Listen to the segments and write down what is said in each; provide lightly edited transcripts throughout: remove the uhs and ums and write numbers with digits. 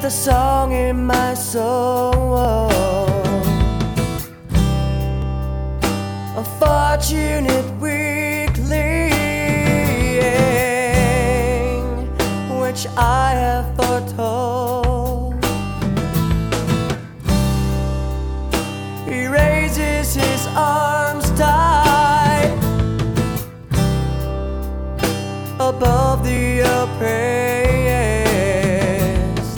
with a song in my soul. A fortunate weakling, which I have foretold. He raises his arms tight above the oppressed,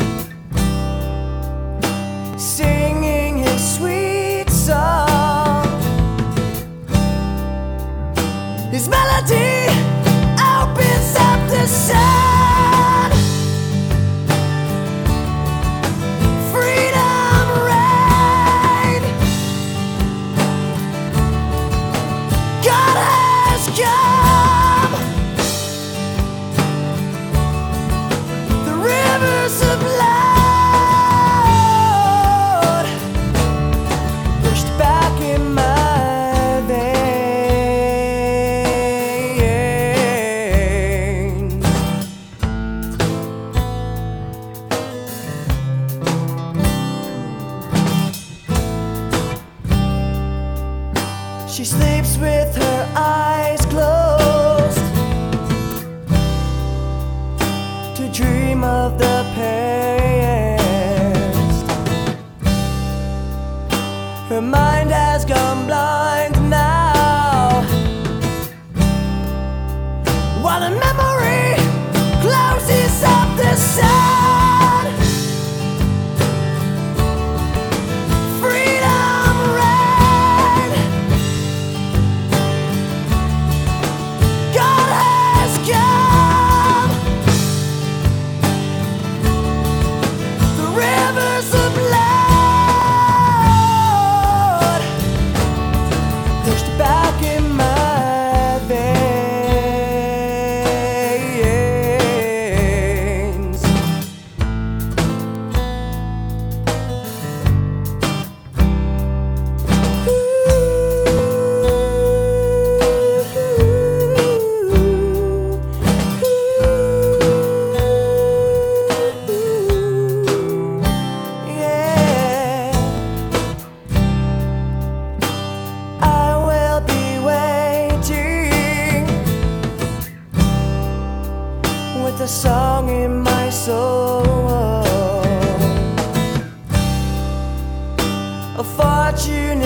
singing his sweet song. His melody opens up the sun. Freedom reign. God has come. The rivers of blood pushed back in my She sleeps with her eyes closed to dream of the past. Her mind has gone blind now, while a memory closes up the sun. With a song in my soul, a fortune